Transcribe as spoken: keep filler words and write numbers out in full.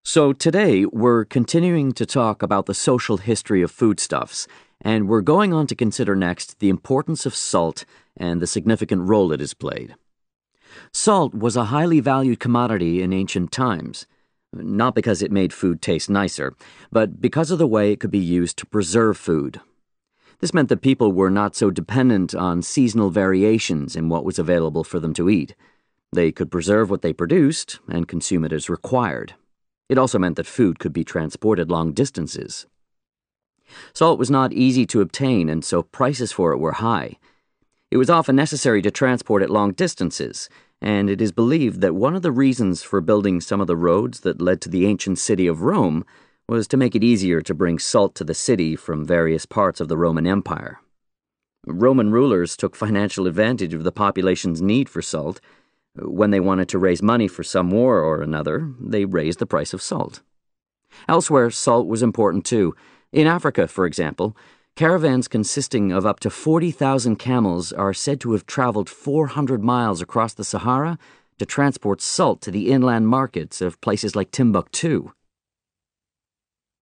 So today we're continuing to talk about the social history of foodstuffs, and we're going on to consider next the importance of salt and the significant role it has played. Salt was a highly valued commodity in ancient times, not because it made food taste nicer, but because of the way it could be used to preserve food. This meant that people were not so dependent on seasonal variations in what was available for them to eat. They could preserve what they produced and consume it as required. It also meant that food could be transported long distances. Salt was not easy to obtain, and so prices for it were high. It was often necessary to transport it long distances, and it is believed that one of the reasons for building some of the roads that led to the ancient city of Rome was to make it easier to bring salt to the city from various parts of the Roman Empire. Roman rulers took financial advantage of the population's need for salt. When they wanted to raise money for some war or another, they raised the price of salt. Elsewhere, salt was important too. In Africa, for example, caravans consisting of up to forty thousand camels are said to have traveled four hundred miles across the Sahara to transport salt to the inland markets of places like Timbuktu.